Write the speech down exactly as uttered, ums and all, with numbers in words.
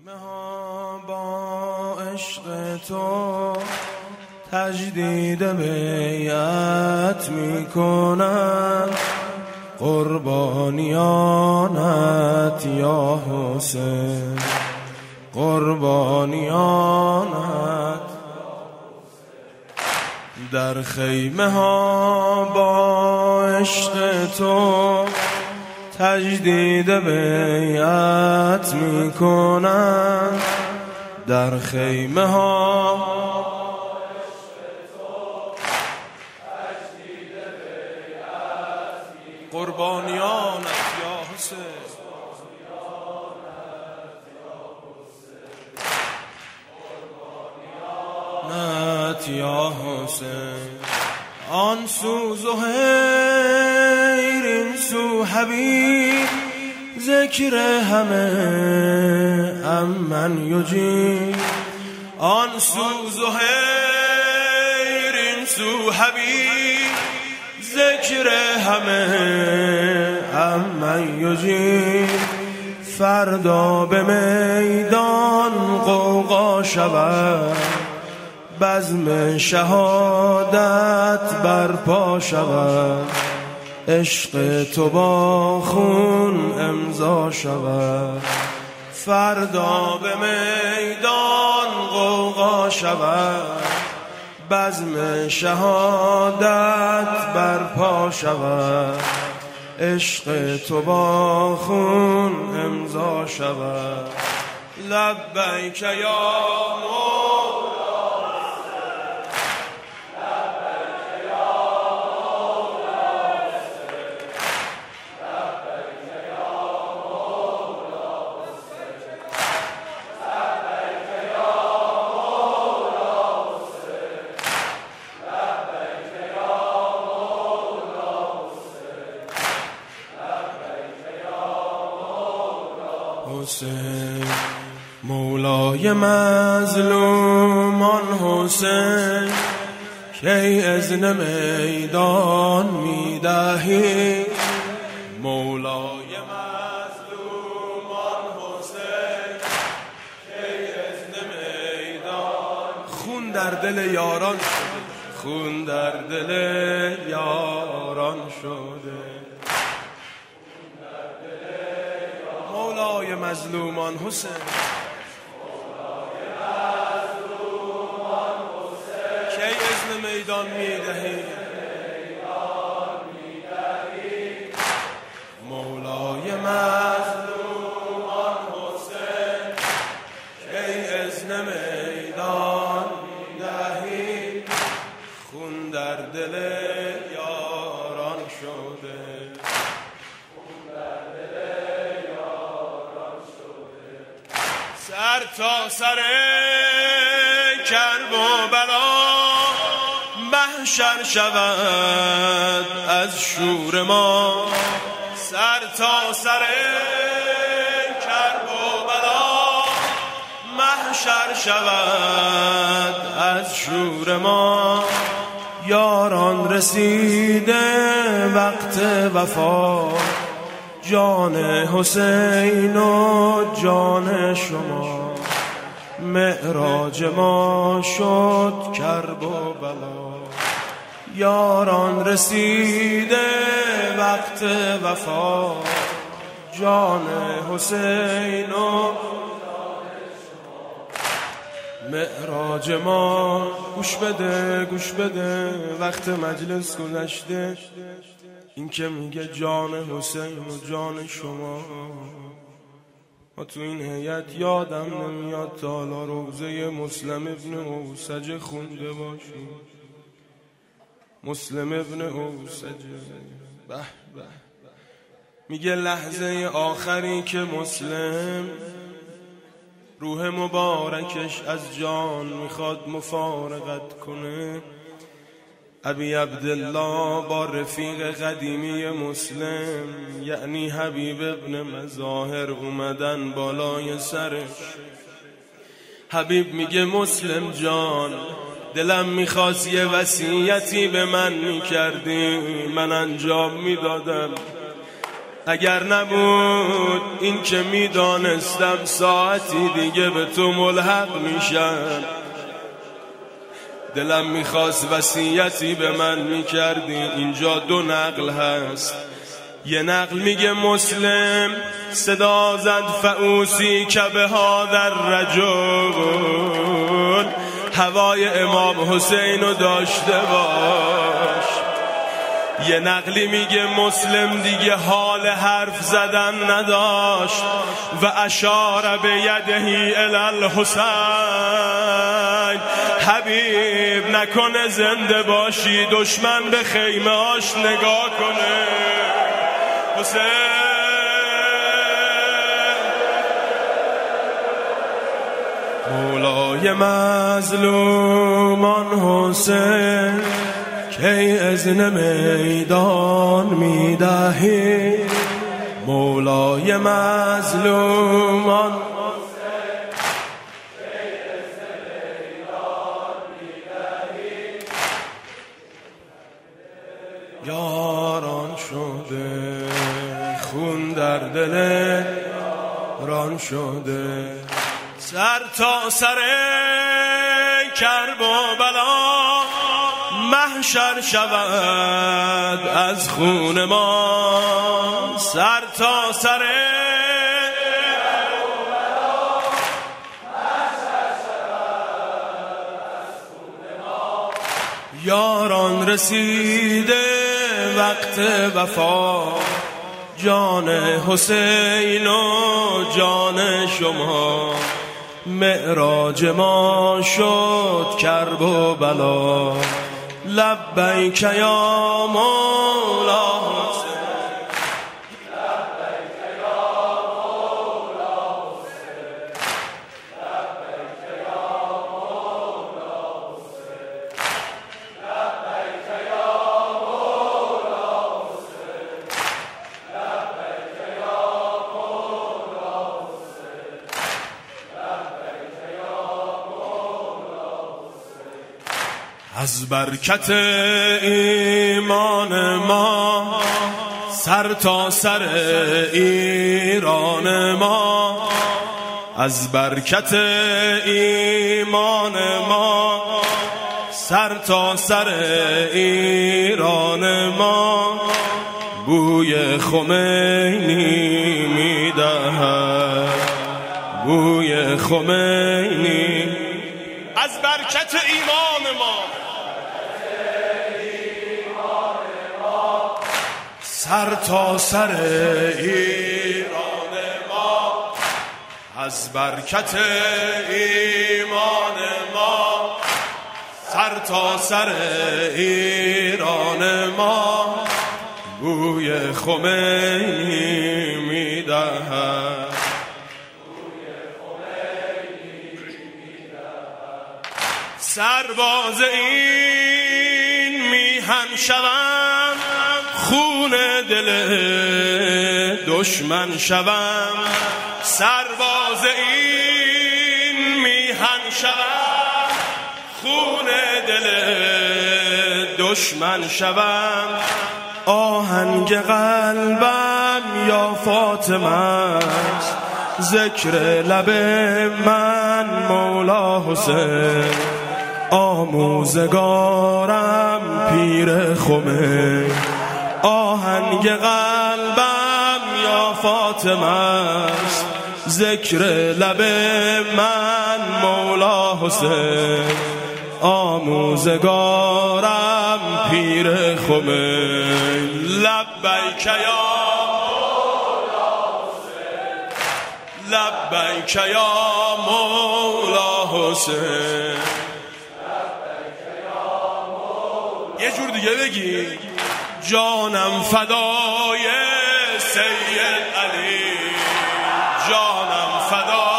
خیمه ها با عشق تو تجدید بیعت می کنند، قربانیانت یا حسین، قربانیانت. در خیمه ها با عشق تو تجدید بیعت می کنند، در خیمه ها قربانیانت یا حسین، قربانیانت یا حسین. آن سو زهیر این سو حبیب، ذکر همه امن یجیب. آن سو زهیر این سو حبیب، ذکر همه امن یجیب. فردا به میدان غوغا شود، بزم شهادت برپا شود. عشق تو با خون امضا شود، فردا به میدان غوغا شود. بزم شهادت برپا شود، عشق تو با خون امضا شود. لبیک یا مولا، حسین مولای مظلومان حسین، کی اذن میدان میدهی. مولای مظلومان حسین، کی اذن میدان. خون در دل یاران شده، خون در دل یاران شده. مولای مظلومان حسین، کی اذن میدان میدهی. مولای مظلومان حسین، کی اذن میدان میدهی. خون در دل یاران شده، سر تا سر کرب و بلا محشر شود از شور ما. سر تا سر کرب و بلا محشر شود از شور ما. یاران رسیده وقت وفا، جان حسین و جان شما. معراج ما شد کرب و بلا، یاران رسیده وقت وفا. جان حسین و معراج ما. گوش بده گوش بده، وقت مجلس گذشته. این که میگه جان حسین و جان شما، ما تو این هیئت یادم نمیاد تا حالا روزه مسلم ابن اوسج خونده باشیم. مسلم ابن اوسج به به میگه لحظه آخری که مسلم روح مبارکش از جان میخواد مفارقت کنه، ابی عبدالله با رفیق قدیمی مسلم یعنی حبیب ابن مظاهر اومدن بالای سرش. حبیب میگه مسلم جان، دلم میخواست یه وصیتی به من میکردی، من انجام میدادم. اگر نبود این که میدانستم ساعتی دیگه به تو ملحق میشم، دلم میخواست وصیتی به من میکردی. اینجا دو نقل هست، یه نقل میگه مسلم صدا زد فعوسی که به ها در رجل، هوای امام حسین رو داشته باش. یه نقلی میگه مسلم دیگه حال حرف زدن نداشت و اشار به یدهی الی الحسین، حبیب نکنه زنده باشی دشمن به خیمه هاش نگاه کنه. حسین مولای مظلومان حسین کی اذن میدان میدهی، مولای مظلومان یاران شده خون در دل ران شده، سر تا سر کرب و بلا محشر شود از خون ما، سر تا سر کرب و بلا محشر شود از خون ما. یاران رسیده وقت وفا، جان حسین و جان شما، معراج ما شد کرب و بلا. لبیک یا مولا حسین، لبیک یا مولا حسین، لبیک یا مولا حسین، لبیک یا مولا حسین، لبیک یا مولا حسین، لبیک یا مولا حسین. از برکت ایمان ما سر تا سر ایران ما، از برکت ایمان ما سر تا سر ایران ما، بوی خمینی میدهد، بوی خمینی. از برکت ایمان ما سر تا سر ایران ما، از برکت ایمان ما سر تا سر ایران ما، بوی خمینی میدهد، بوی خمینی میدهد. سرباز این میهن شوم، خون دل دشمن شوم، سرباز این میهن شوم، خون دل دشمن شوم. آهنگ قلبم یا فاطمه است، ذکر لب من مولا حسین، آموزگارم پیر خمین. آهنگ قلبم یا فاطمه است، ذکر لب من مولا حسین، آموزگارم پیر خمین. لبیک یا مولا حسین، لبیک یا مولا حسین، لبیک یا مولا. یه جور دیگه بگی جانم فدای سید علی، جانم فدای